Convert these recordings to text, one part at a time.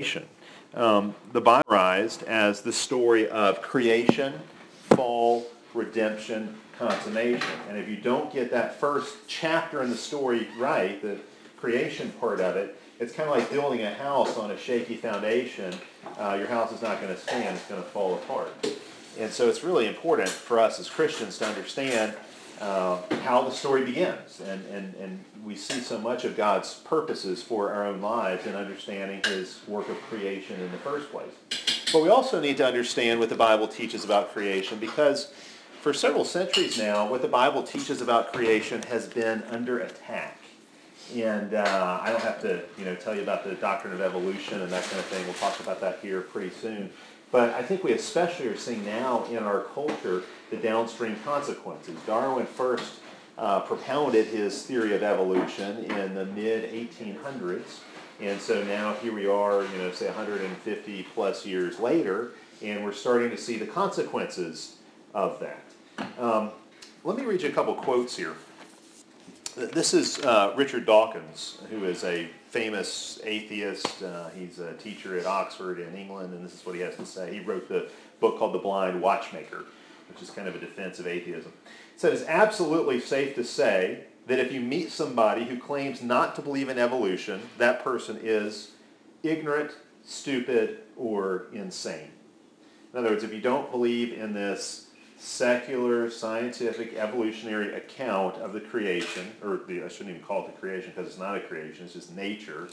The Bible summarized as the story of creation, fall, redemption, consummation. And if you don't get that first chapter in the story right, the creation part of it, it's kind of like building a house on a shaky foundation. Your house is not going to stand, it's going to fall apart. And so it's really important for us as Christians to understand how the story begins. And we see so much of God's purposes for our own lives in understanding his work of creation in the first place. But we also need to understand what the Bible teaches about creation, because for several centuries now, what the Bible teaches about creation has been under attack. And I don't have to tell you about the doctrine of evolution and that kind of thing. We'll talk about that here pretty soon. But I think we especially are seeing now in our culture the downstream consequences. Darwin first propounded his theory of evolution in the mid-1800s. And so now here we are, say 150 plus years later, and we're starting to see the consequences of that. Let me read you a couple quotes here. This is Richard Dawkins, who is a famous atheist. He's a teacher at Oxford in England, and this is what he has to say. He wrote the book called The Blind Watchmaker, which is kind of a defense of atheism. He said, it's absolutely safe to say that if you meet somebody who claims not to believe in evolution, that person is ignorant, stupid, or insane. In other words, if you don't believe in this secular, scientific, evolutionary account of the creation, I shouldn't even call it the creation because it's not a creation, it's just nature.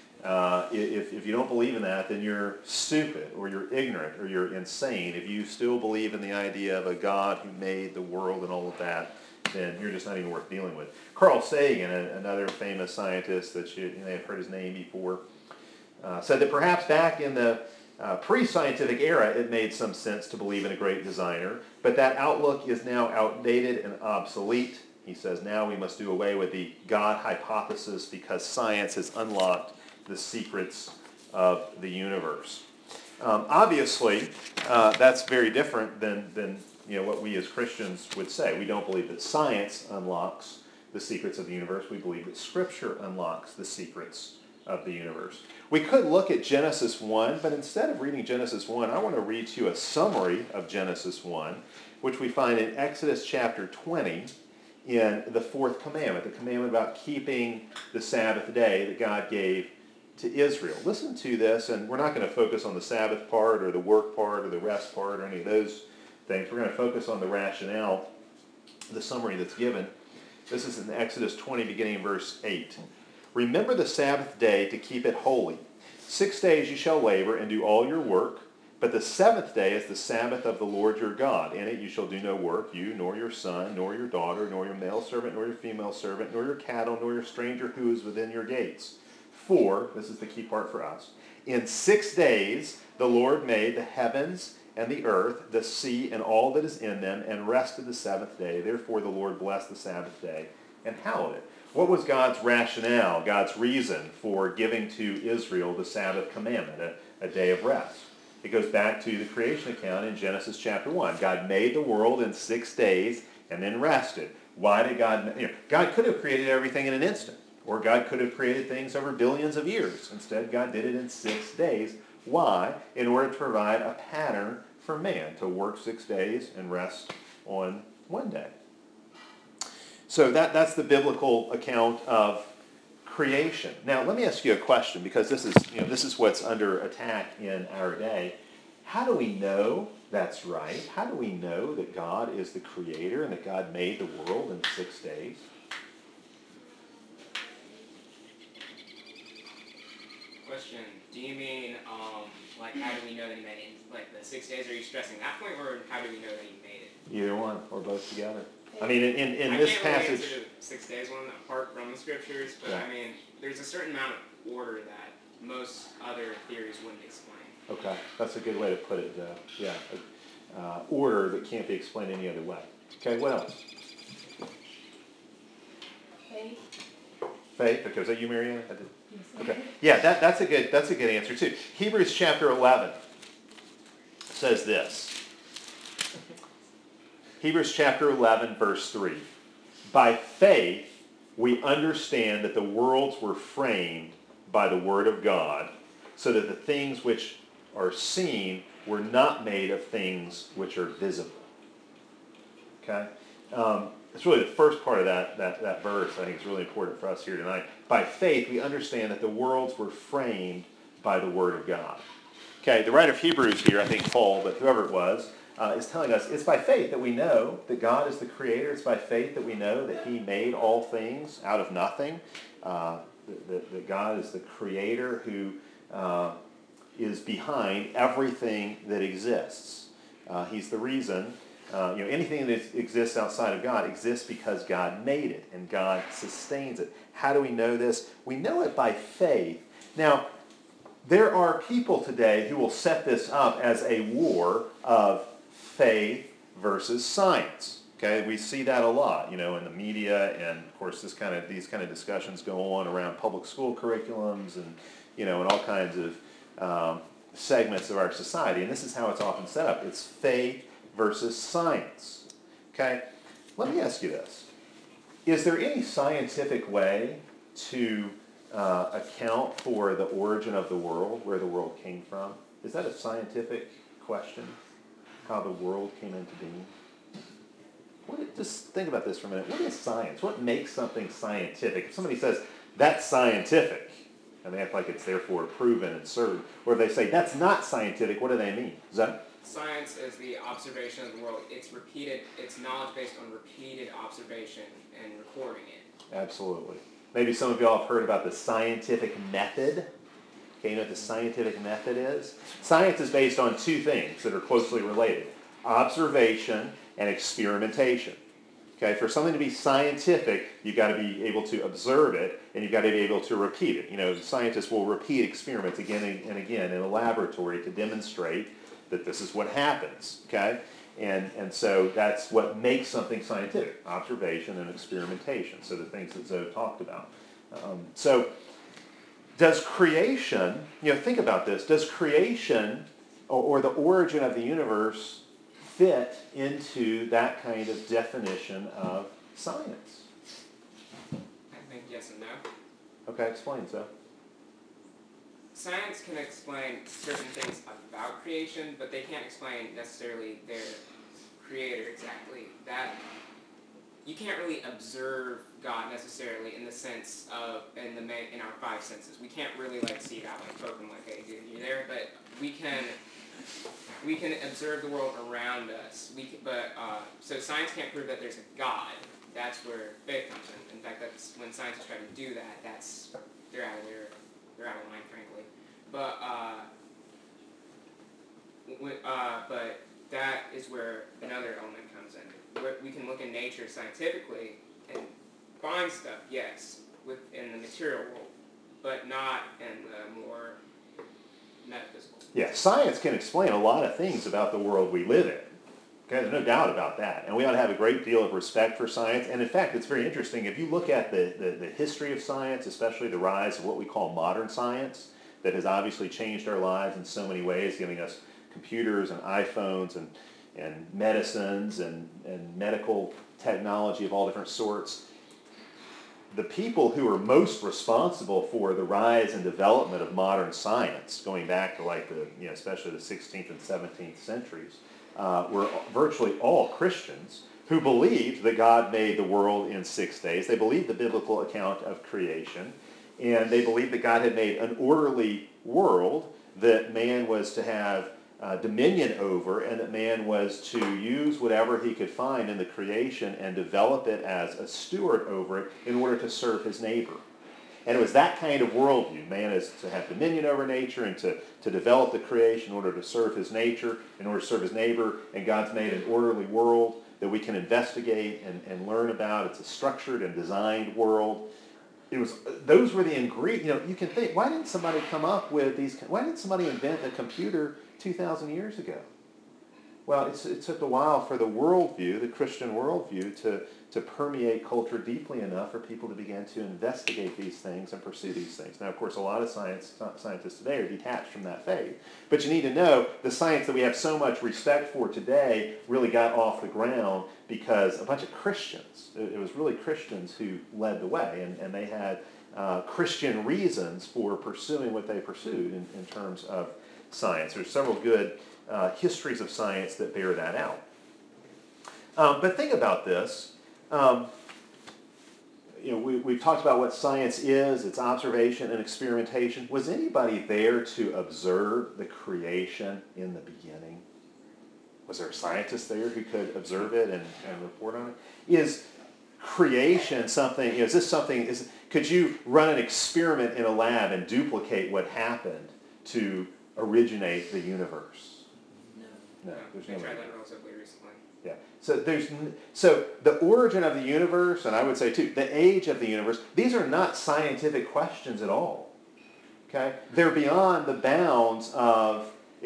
If you don't believe in that, then you're stupid, or you're ignorant, or you're insane. If you still believe in the idea of a God who made the world and all of that, then you're just not even worth dealing with. Carl Sagan, another famous scientist that you may have heard his name before, said that perhaps back in the pre-scientific era, it made some sense to believe in a great designer, but that outlook is now outdated and obsolete. He says now we must do away with the God hypothesis because science has unlocked the secrets of the universe. Obviously, that's very different than what we as Christians would say. We don't believe that science unlocks the secrets of the universe. We believe that Scripture unlocks the secrets of the universe. We could look at Genesis 1, but instead of reading Genesis 1, I want to read to you a summary of Genesis 1, which we find in Exodus chapter 20 in the fourth commandment, the commandment about keeping the Sabbath day that God gave to Israel. Listen to this, and we're not going to focus on the Sabbath part or the work part or the rest part or any of those things. We're going to focus on the rationale, the summary that's given. This is in Exodus 20, beginning in verse 8. Remember the Sabbath day to keep it holy. 6 days you shall labor and do all your work, but the seventh day is the Sabbath of the Lord your God. In it you shall do no work, you, nor your son, nor your daughter, nor your male servant, nor your female servant, nor your cattle, nor your stranger who is within your gates. For, this is the key part for us, in 6 days the Lord made the heavens and the earth, the sea, and all that is in them, and rested the seventh day. Therefore the Lord blessed the Sabbath day and hallowed it. What was God's rationale, God's reason for giving to Israel the Sabbath commandment, a day of rest? It goes back to the creation account in Genesis chapter 1. God made the world in 6 days and then rested. Why did God... God could have created everything in an instant, or God could have created things over billions of years. Instead, God did it in 6 days. Why? In order to provide a pattern for man to work 6 days and rest on one day. So that's the biblical account of creation. Now, let me ask you a question, because this is what's under attack in our day. How do we know that's right? How do we know that God is the creator and that God made the world in 6 days? Question: do you mean how do we know that he made it? The 6 days? Are you stressing that point, or how do we know that he made it? Either one, or both together. I mean, in this passage... I can't really answer the 6 days one apart from the scriptures, but yeah. I mean, there's a certain amount of order that most other theories wouldn't explain. Okay, that's a good way to put it, though. Yeah, order that can't be explained any other way. Okay, what else? Faith. Faith. Okay, was that you, Marianne? I did. Yes. Okay. Yeah, that's a good answer too. Hebrews chapter 11 says this. Hebrews chapter 11, verse 3. By faith, we understand that the worlds were framed by the word of God, so that the things which are seen were not made of things which are visible. Okay? It's really the first part of that verse I think is really important for us here tonight. By faith, we understand that the worlds were framed by the Word of God. Okay, the writer of Hebrews here, I think Paul, but whoever it was, is telling us it's by faith that we know that God is the creator. It's by faith that we know that he made all things out of nothing. That God is the creator who is behind everything that exists. He's the reason. Anything that exists outside of God exists because God made it and God sustains it. How do we know this? We know it by faith. Now, there are people today who will set this up as a war of faith versus science. Okay, we see that a lot, in the media, and of course these kind of discussions go on around public school curriculums and and all kinds of segments of our society. And this is how it's often set up. It's faith versus science. Okay, let me ask you this: is there any scientific way to account for the origin of the world, where the world came from? Is that a scientific question? How the world came into being? Just think about this for a minute. What is science? What makes something scientific? If somebody says, that's scientific, and they act like it's therefore proven and certain, or if they say, that's not scientific, what do they mean? Is that... Science is the observation of the world. It's repeated, it's knowledge based on repeated observation and recording it. Absolutely. Maybe some of y'all have heard about the scientific method. Okay, you know what the scientific method is? Science is based on two things that are closely related: observation and experimentation. Okay, for something to be scientific, you've got to be able to observe it, and you've got to be able to repeat it. Scientists will repeat experiments again and again in a laboratory to demonstrate that this is what happens. Okay, and so that's what makes something scientific: observation and experimentation. So the things that Zoe talked about. So does creation, think about this, does creation or the origin of the universe fit into that kind of definition of science? I think yes and no. Okay, explain, so. Science can explain certain things about creation, but they can't explain necessarily their creator exactly. That you can't really observe God necessarily in the sense of in our five senses. We can't really see God poke him hey dude, you're there, but we can observe the world around us. So science can't prove that there's a God. That's where faith comes in. In fact, that's when scientists try to do that. They're out of line, frankly. But that is where another element comes in. We can look in nature scientifically and find stuff, yes, within the material world, but not in the more metaphysical. Yeah, science can explain a lot of things about the world we live in. Okay, there's no doubt about that. And we ought to have a great deal of respect for science. And in fact, it's very interesting. If you look at the history of science, especially the rise of what we call modern science, that has obviously changed our lives in so many ways, giving us computers and iPhones and medicines and medical technology of all different sorts. The people who are most responsible for the rise and development of modern science, going back to especially the 16th and 17th centuries, were virtually all Christians who believed that God made the world in 6 days. They believed the biblical account of creation, and they believed that God had made an orderly world that man was to have dominion over, and that man was to use whatever he could find in the creation and develop it as a steward over it in order to serve his neighbor. And it was that kind of worldview. Man is to have dominion over nature and to develop the creation in order to serve his nature, in order to serve his neighbor, and God's made an orderly world that we can investigate and learn about. It's a structured and designed world. Those were the ingredients. You can think, why didn't somebody come up with these? Why didn't somebody invent a computer 2,000 years ago? Well, it took a while for the worldview, the Christian worldview, to permeate culture deeply enough for people to begin to investigate these things and pursue these things. Now, of course, a lot of scientists today are detached from that faith. But you need to know the science that we have so much respect for today really got off the ground because a bunch of Christians, it was really Christians who led the way, and they had Christian reasons for pursuing what they pursued in terms of science. There's several good histories of science that bear that out. But think about this. We've talked about what science is, its observation and experimentation. Was anybody there to observe the creation in the beginning? Was there a scientist there who could observe it and report on it? Is creation something, could you run an experiment in a lab and duplicate what happened to originate the universe? No, there's no way. They tried that relatively recently. Yeah. So the origin of the universe, and I would say too, the age of the universe, these are not scientific questions at all. Okay? They're beyond the bounds of the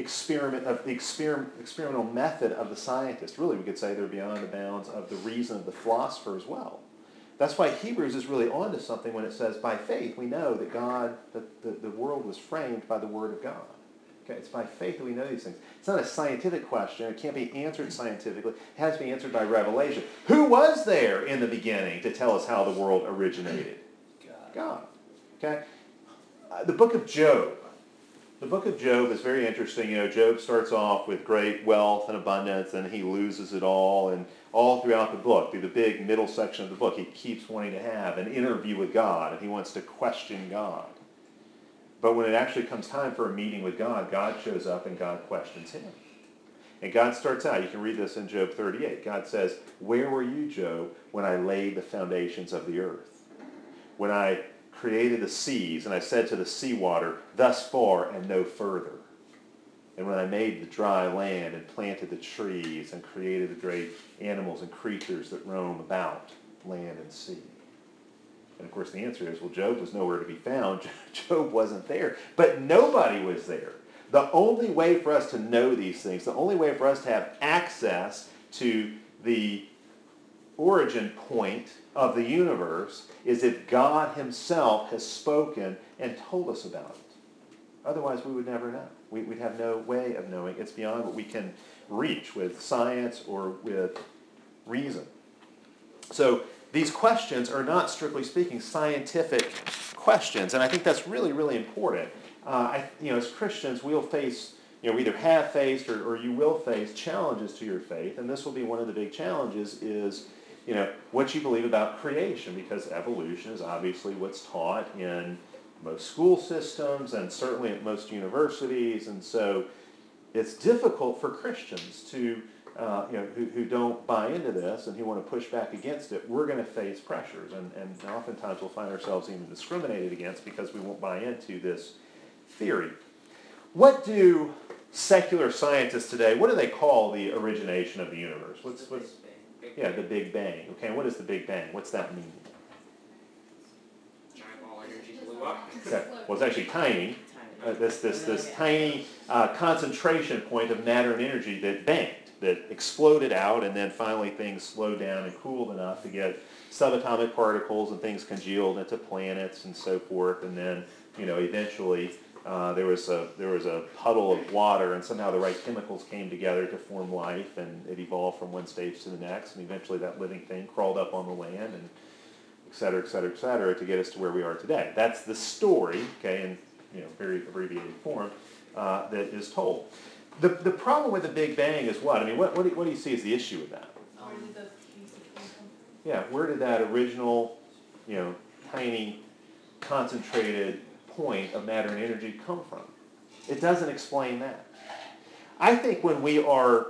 experimental method of the scientist. Really, we could say they're beyond the bounds of the reason of the philosopher as well. That's why Hebrews is really onto something when it says, by faith we know that the world was framed by the Word of God. Okay, it's by faith that we know these things. It's not a scientific question. It can't be answered scientifically. It has to be answered by revelation. Who was there in the beginning to tell us how the world originated? God. Okay? The book of Job. The book of Job is very interesting. Job starts off with great wealth and abundance, and he loses it all. And all throughout the book, through the big middle section of the book, he keeps wanting to have an interview with God, and he wants to question God. But when it actually comes time for a meeting with God, God shows up and God questions him. And God starts out, you can read this in Job 38. God says, where were you, Job, when I laid the foundations of the earth? When I created the seas, and I said to the seawater, thus far and no further. And when I made the dry land and planted the trees and created the great animals and creatures that roam about land and sea. And of course the answer is, well, Job was nowhere to be found. Job wasn't there. But nobody was there. The only way for us to know these things, the only way for us to have access to the origin point of the universe is if God himself has spoken and told us about it. Otherwise we would never know. We'd have no way of knowing. It's beyond what we can reach with science or with reason. So these questions are not, strictly speaking, scientific questions, and I think that's really, really important. As Christians, we'll face, we either have faced or you will face challenges to your faith, and this will be one of the big challenges is, what you believe about creation, because evolution is obviously what's taught in most school systems and certainly at most universities, and so it's difficult for Christians to who don't buy into this and who want to push back against it. We're going to face pressures, and oftentimes we'll find ourselves even discriminated against because we won't buy into this theory. What do secular scientists today, what do they call the origination of the universe? The Big Bang. Okay, what is the Big Bang? What's that mean? Giant ball of energy blew up. Okay. Well, it's actually tiny. This tiny concentration point of matter and energy that banged, that exploded out, and then finally things slowed down and cooled enough to get subatomic particles and things congealed into planets and so forth, and then eventually there was a puddle of water, and somehow the right chemicals came together to form life, and it evolved from one stage to the next, and eventually that living thing crawled up on the land, and et cetera, et cetera, et cetera, to get us to where we are today. That's the story, in very abbreviated form, that is told. The problem with the Big Bang is what? I mean, what do you see as the issue with that? Where did those pieces come from? Yeah, where did that original, tiny, concentrated point of matter and energy come from? It doesn't explain that. I think when we are,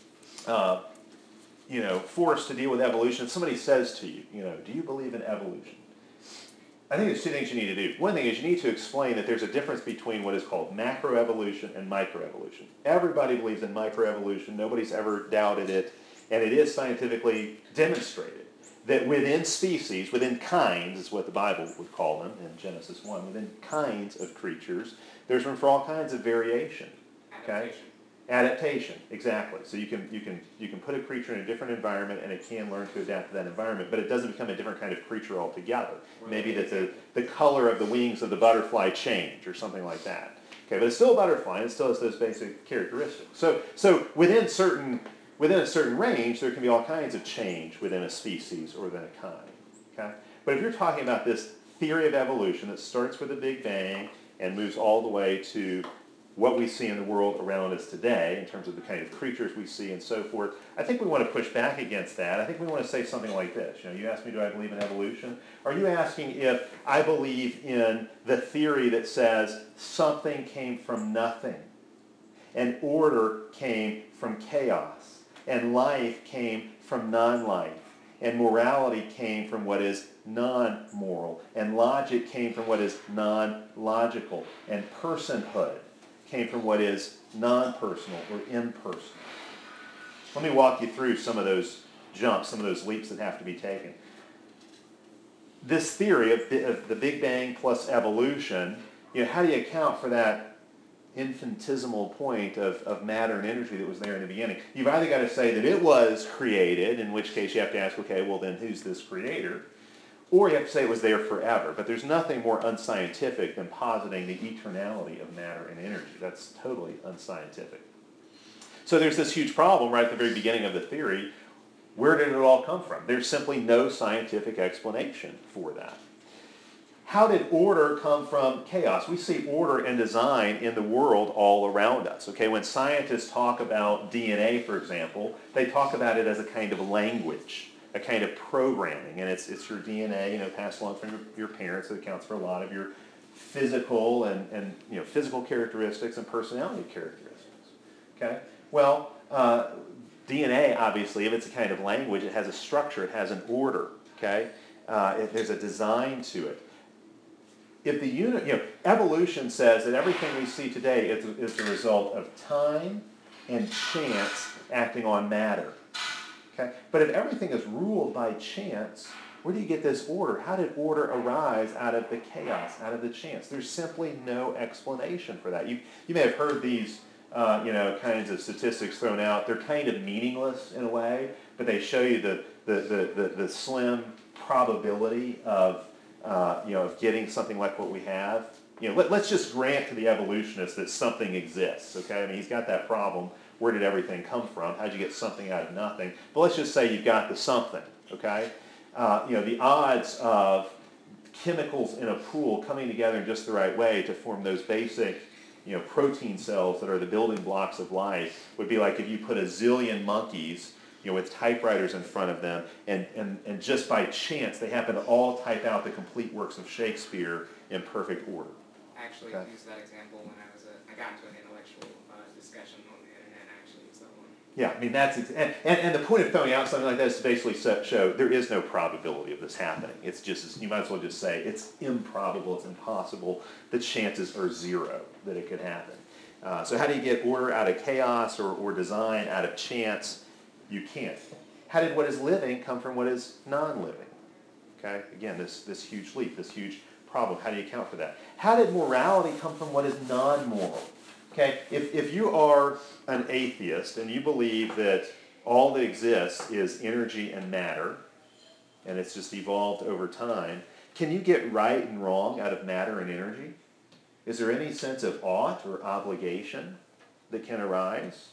forced to deal with evolution, if somebody says to you, do you believe in evolution? I think there's two things you need to do. One thing is you need to explain that there's a difference between what is called macroevolution and microevolution. Everybody believes in microevolution. Nobody's ever doubted it. And it is scientifically demonstrated that within species, within kinds, is what the Bible would call them in Genesis 1, within kinds of creatures, there's room for all kinds of variation. Okay? Adaptation, exactly. So you can put a creature in a different environment and it can learn to adapt to that environment, but it doesn't become a different kind of creature altogether. Maybe that the color of the wings of the butterfly change or something like that. Okay, but it's still a butterfly and it still has those basic characteristics. So within a certain range, there can be all kinds of change within a species or within a kind. Okay? But if you're talking about this theory of evolution that starts with the Big Bang and moves all the way to what we see in the world around us today in terms of the kind of creatures we see and so forth. I think we want to push back against that. I think we want to say something like this. You asked me, do I believe in evolution? Are you asking if I believe in the theory that says something came from nothing, and order came from chaos, and life came from non-life, and morality came from what is non-moral, and logic came from what is non-logical, and personhood came from what is non-personal or impersonal? Let me walk you through some of those jumps, some of those leaps that have to be taken. This theory of the Big Bang plus evolution, how do you account for that infinitesimal point of matter and energy that was there in the beginning? You've either got to say that it was created, in which case you have to ask, okay, well then who's this creator? Or you have to say it was there forever. But there's nothing more unscientific than positing the eternality of matter and energy. That's totally unscientific. So there's this huge problem right at the very beginning of the theory. Where did it all come from? There's simply no scientific explanation for that. How did order come from chaos? We see order and design in the world all around us. Okay, when scientists talk about DNA, for example, they talk about it as a kind of language, a kind of programming, and it's your DNA, passed along from your parents. That accounts for a lot of your physical and physical characteristics and personality characteristics. Okay, well, DNA obviously, if it's a kind of language, it has a structure, it has an order. Okay, there's a design to it. If the evolution says that everything we see today is the result of time and chance acting on matter. Okay? But if everything is ruled by chance, where do you get this order? How did order arise out of the chaos, out of the chance? There's simply no explanation for that. You may have heard these kinds of statistics thrown out. They're kind of meaningless in a way, but they show you the slim probability of getting something like what we have. Let's just grant to the evolutionist that something exists. Okay, I mean, he's got that problem. Where did everything come from? How'd you get something out of nothing? But let's just say you've got the something. Okay, the odds of chemicals in a pool coming together in just the right way to form those basic, protein cells that are the building blocks of life would be like if you put a zillion monkeys, with typewriters in front of them, and just by chance they happen to all type out the complete works of Shakespeare in perfect order. I actually used that example when I got into an intellectual discussion on the internet. I actually used that one. Yeah, I mean and the point of throwing out something like that is to basically show there is no probability of this happening. It's just, you might as well just say it's improbable, it's impossible. The chances are zero that it could happen. So how do you get order out of chaos or design out of chance? You can't. How did what is living come from what is non-living? Okay, again, this huge leap, this huge problem. How do you account for that? How did morality come from what is non-moral? Okay, if you are an atheist and you believe that all that exists is energy and matter, and it's just evolved over time, can you get right and wrong out of matter and energy? Is there any sense of ought or obligation that can arise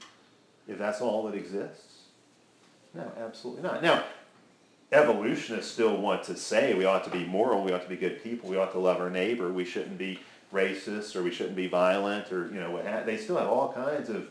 if that's all that exists? No, absolutely not. Now, evolutionists still want to say we ought to be moral, we ought to be good people, we ought to love our neighbor, we shouldn't be racist, or we shouldn't be violent, or they still have all kinds of.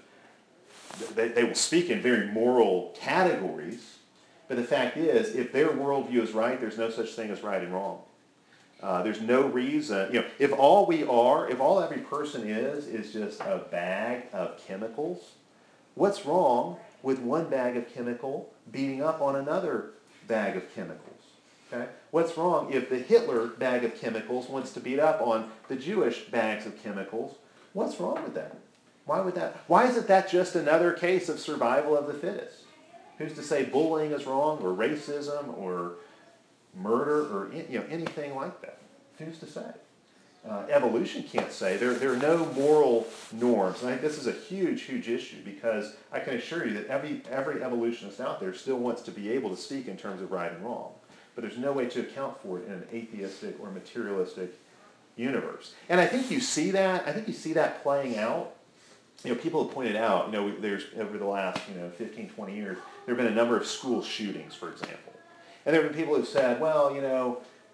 They will speak in very moral categories, but the fact is, if their worldview is right, there's no such thing as right and wrong. There's no reason, if all every person is just a bag of chemicals, what's wrong with one bag of chemical beating up on another bag of chemicals? Okay? What's wrong if the Hitler bag of chemicals wants to beat up on the Jewish bags of chemicals? What's wrong with that? Why would that? Why isn't that just another case of survival of the fittest? Who's to say bullying is wrong, or racism, or murder, or anything like that? Who's to say? Evolution can't say. There are no moral norms. And I think this is a huge, huge issue, because I can assure you that every evolutionist out there still wants to be able to speak in terms of right and wrong. But there's no way to account for it in an atheistic or materialistic universe. And I think you see that. I think you see that playing out. People have pointed out, there's over the last 15, 20 years, there have been a number of school shootings, for example. And there have been people who've said, well,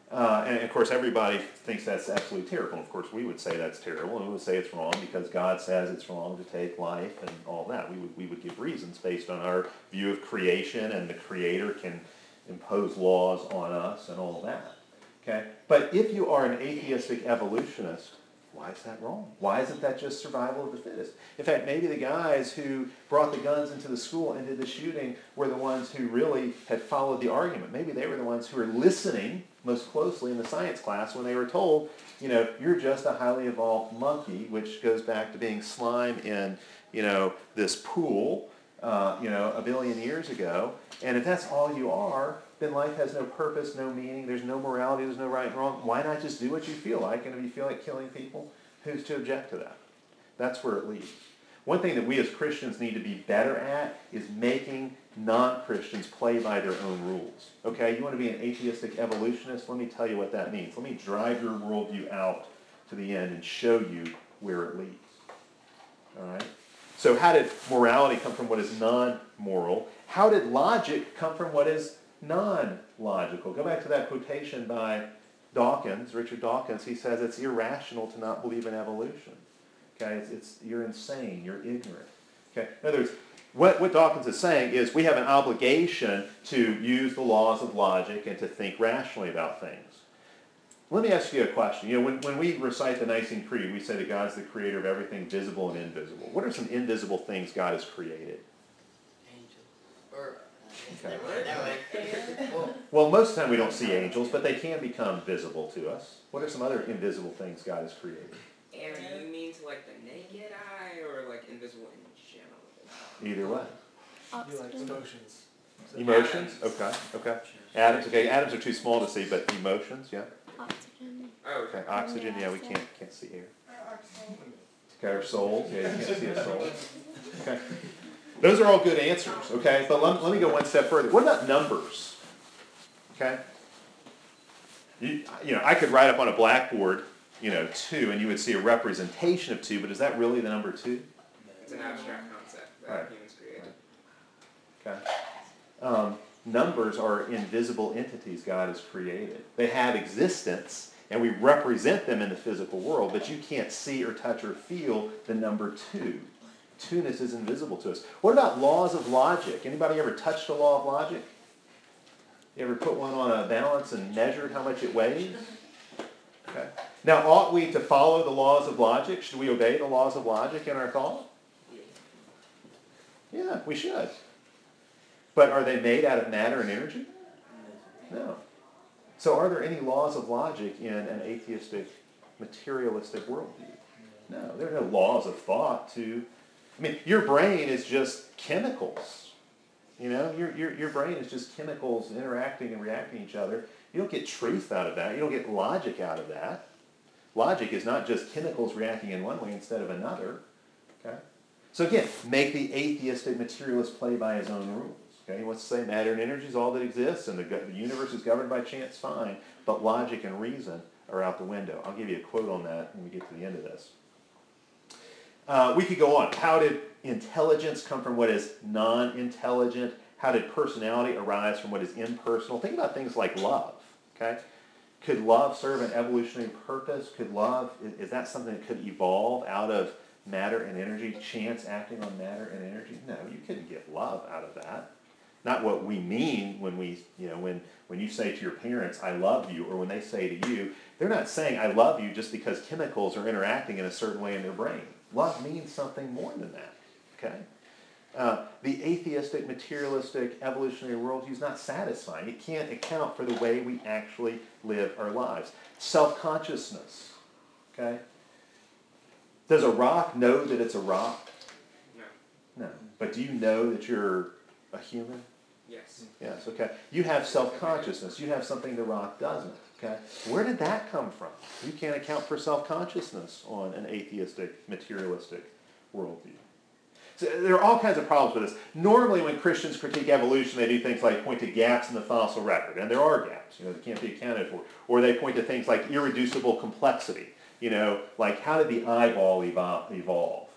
And of course, everybody thinks that's absolutely terrible. And of course, we would say that's terrible, and we would say it's wrong because God says it's wrong to take life and all that. We would give reasons based on our view of creation, and the Creator can impose laws on us and all that. Okay? But if you are an atheistic evolutionist, why is that wrong? Why isn't that just survival of the fittest? In fact, maybe the guys who brought the guns into the school and did the shooting were the ones who really had followed the argument. Maybe they were the ones who were listening most closely in the science class when they were told, you're just a highly evolved monkey, which goes back to being slime in, this pool, a billion years ago. And if that's all you are, then life has no purpose, no meaning, there's no morality, there's no right and wrong. Why not just do what you feel like? And if you feel like killing people, who's to object to that? That's where it leads. One thing that we as Christians need to be better at is making non-Christians play by their own rules. Okay, you want to be an atheistic evolutionist? Let me tell you what that means. Let me drive your worldview out to the end and show you where it leads. All right? So how did morality come from what is non-moral? How did logic come from what is non-logical? Go back to that quotation by Dawkins, Richard Dawkins. He says it's irrational to not believe in evolution. Okay, you're insane, you're ignorant. Okay, in other words, what Dawkins is saying is we have an obligation to use the laws of logic and to think rationally about things. Let me ask you a question. When we recite the Nicene Creed, we say that God's the creator of everything visible and invisible. What are some invisible things God has created? Okay. Well, most of the time we don't see angels, but they can become visible to us. What are some other invisible things God has created? Aaron, you mean to like the naked eye or like invisible in general? Either way. Emotions. Emotions? Okay. Atoms, okay. Atoms are too small to see, but emotions, yeah. Oxygen. Oh, Okay. Oxygen, yeah, we can't see air. Okay, our souls, yeah, you can't see a soul. Okay. Those are all good answers, okay? But let me go one step further. What about numbers? Okay? I could write up on a blackboard, 2, and you would see a representation of 2, but is that really the number 2? it's an abstract concept that Right. humans created. Okay. Numbers are invisible entities God has created. They have existence, and we represent them in the physical world, but you can't see or touch or feel the number 2. Two-ness is invisible to us. What about laws of logic? Anybody ever touched a law of logic? You ever put one on a balance and measured how much it weighs? Okay. Now, ought we to follow the laws of logic? Should we obey the laws of logic in our thought? Yeah, we should. But are they made out of matter and energy? No. So are there any laws of logic in an atheistic, materialistic worldview? No. There are no laws of thought your brain is just chemicals. Your brain is just chemicals interacting and reacting to each other. You don't get truth out of that. You don't get logic out of that. Logic is not just chemicals reacting in one way instead of another. Okay? So again, make the atheistic materialist play by his own rules. Okay? He wants to say matter and energy is all that exists, and the universe is governed by chance, fine, but logic and reason are out the window. I'll give you a quote on that when we get to the end of this. We could go on. How did intelligence come from what is non-intelligent? How did personality arise from what is impersonal? Think about things like love. Okay, could love serve an evolutionary purpose? Is that something that could evolve out of matter and energy, chance acting on matter and energy? No, you couldn't get love out of that. Not what we mean when when you say to your parents, "I love you," or when they say to you, they're not saying, "I love you" just because chemicals are interacting in a certain way in their brain. Love means something more than that, okay? The atheistic, materialistic, evolutionary worldview is not satisfying. It can't account for the way we actually live our lives. Self-consciousness, okay? Does a rock know that it's a rock? No. No. But do you know that you're a human? Yes. Yes, okay. You have self-consciousness. You have something the rock doesn't, okay? Where did that come from? You can't account for self-consciousness on an atheistic, materialistic worldview. So there are all kinds of problems with this. Normally when Christians critique evolution, they do things like point to gaps in the fossil record, and there are gaps, that can't be accounted for. Or they point to things like irreducible complexity, like how did the eyeball evolve?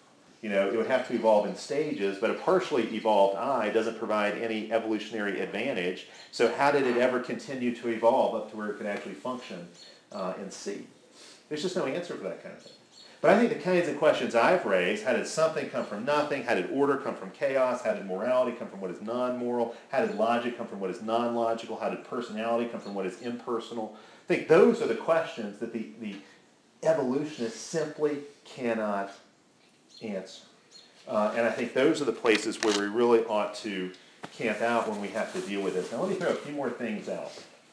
It would have to evolve in stages, but a partially evolved eye doesn't provide any evolutionary advantage. So how did it ever continue to evolve up to where it could actually function and see? There's just no answer for that kind of thing. But I think the kinds of questions I've raised, how did something come from nothing? How did order come from chaos? How did morality come from what is non-moral? How did logic come from what is non-logical? How did personality come from what is impersonal? I think those are the questions that the evolutionists simply cannot answer. And I think those are the places where we really ought to camp out when we have to deal with this. Now let me throw a few more things out.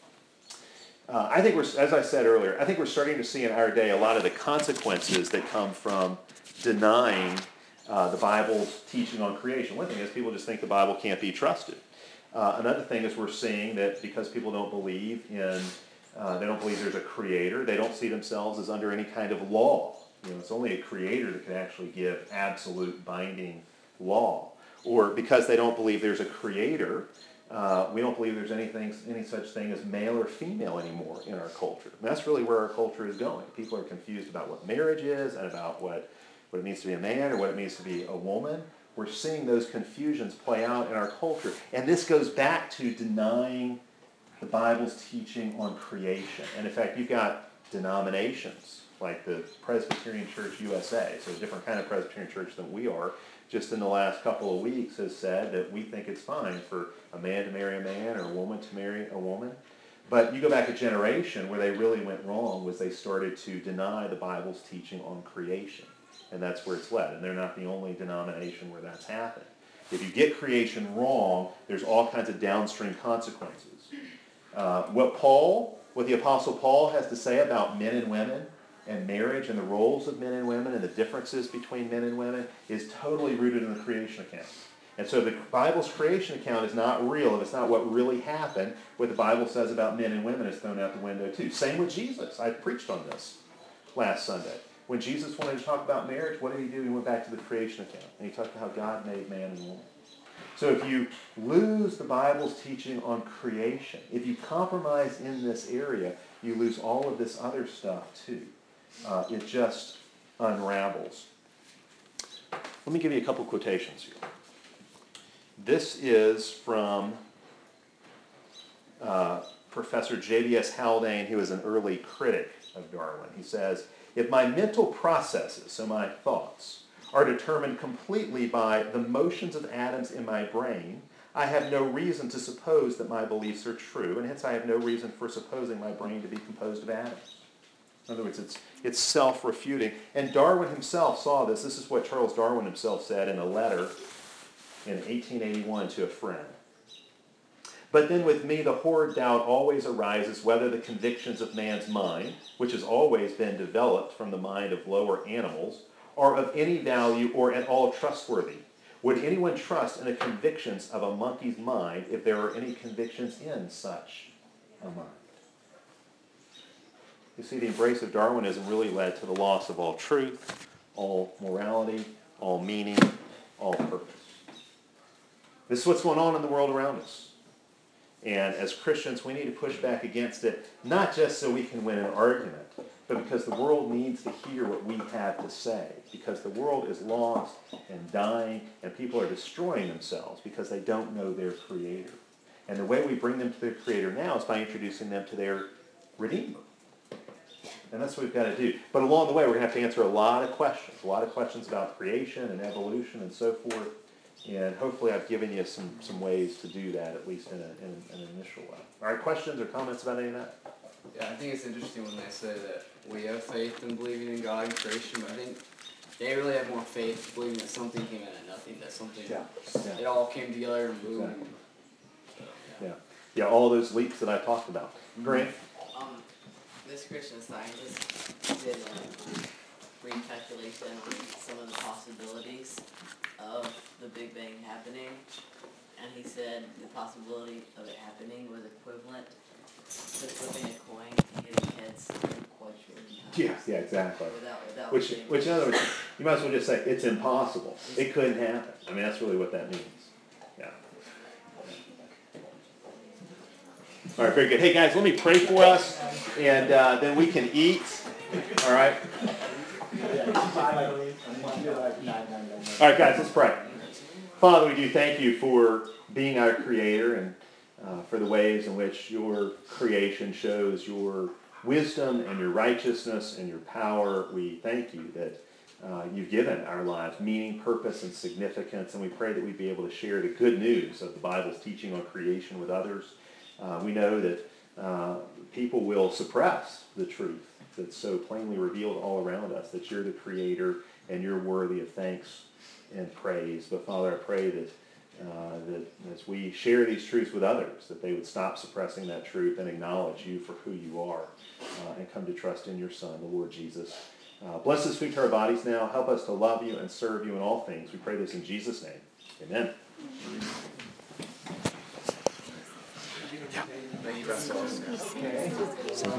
I think as I said earlier, I think we're starting to see in our day a lot of the consequences that come from denying the Bible's teaching on creation. One thing is people just think the Bible can't be trusted. Another thing is we're seeing that because people don't believe they don't believe there's a creator, they don't see themselves as under any kind of law. It's only a creator that can actually give absolute binding law. Or because they don't believe there's a creator, we don't believe there's any such thing as male or female anymore in our culture. And that's really where our culture is going. People are confused about what marriage is and about what it means to be a man or what it means to be a woman. We're seeing those confusions play out in our culture. And this goes back to denying the Bible's teaching on creation. And in fact, you've got denominations like the Presbyterian Church USA, so a different kind of Presbyterian church than we are, just in the last couple of weeks has said that we think it's fine for a man to marry a man or a woman to marry a woman. But you go back a generation where they really went wrong was they started to deny the Bible's teaching on creation. And that's where it's led. And they're not the only denomination where that's happened. If you get creation wrong, there's all kinds of downstream consequences. What the Apostle Paul has to say about men and women and marriage and the roles of men and women and the differences between men and women is totally rooted in the creation account. And so the Bible's creation account is not real. If it's not what really happened, what the Bible says about men and women is thrown out the window too. Same with Jesus. I preached on this last Sunday. When Jesus wanted to talk about marriage, what did he do? He went back to the creation account. And he talked about how God made man and woman. So if you lose the Bible's teaching on creation, if you compromise in this area, you lose all of this other stuff too. It just unravels. Let me give you a couple quotations here. This is from Professor J.B.S. Haldane, who was an early critic of Darwin. He says, "If my mental processes, so my thoughts, are determined completely by the motions of atoms in my brain, I have no reason to suppose that my beliefs are true, and hence I have no reason for supposing my brain to be composed of atoms." In other words, it's self-refuting. And Darwin himself saw this. This is what Charles Darwin himself said in a letter in 1881 to a friend. "But then with me the horrid doubt always arises whether the convictions of man's mind, which has always been developed from the mind of lower animals, are of any value or at all trustworthy. Would anyone trust in the convictions of a monkey's mind if there are any convictions in such a mind?" You see, the embrace of Darwinism really led to the loss of all truth, all morality, all meaning, all purpose. This is what's going on in the world around us. And as Christians, we need to push back against it, not just so we can win an argument, but because the world needs to hear what we have to say. Because the world is lost and dying, and people are destroying themselves because they don't know their Creator. And the way we bring them to their Creator now is by introducing them to their Redeemer. And that's what we've got to do. But along the way, we're going to have to answer a lot of questions about creation and evolution and so forth. And hopefully I've given you some ways to do that, at least in an initial way. All right, questions or comments about any of that? Yeah, I think it's interesting when they say that we have faith in believing in God and creation, but I think they really have more faith believing that something came out of nothing, that something, it all came together and boom. Exactly. Yeah, all those leaps that I talked about. Grant? This Christian scientist did a recalculation on some of the possibilities of the Big Bang happening, and he said the possibility of it happening was equivalent to flipping a coin and hitting heads quadrillion times. Yeah, exactly. Without Which in other words, you might as well just say it's impossible. It couldn't happen. I mean, that's really what that means. Yeah. All right, very good. Hey guys, let me pray for us, and then we can eat. All right. All right, guys, let's pray. Father, we do thank you for being our creator and for the ways in which your creation shows your wisdom and your righteousness and your power. We thank you that you've given our lives meaning, purpose, and significance, and we pray that we'd be able to share the good news of the Bible's teaching on creation with others. We know that people will suppress the truth that's so plainly revealed all around us, that you're the creator and you're worthy of thanks and praise. But Father, I pray that as we share these truths with others, that they would stop suppressing that truth and acknowledge you for who you are and come to trust in your Son, the Lord Jesus. Bless this food to our bodies now. Help us to love you and serve you in all things. We pray this in Jesus' name. Amen. Thank you, Pastor.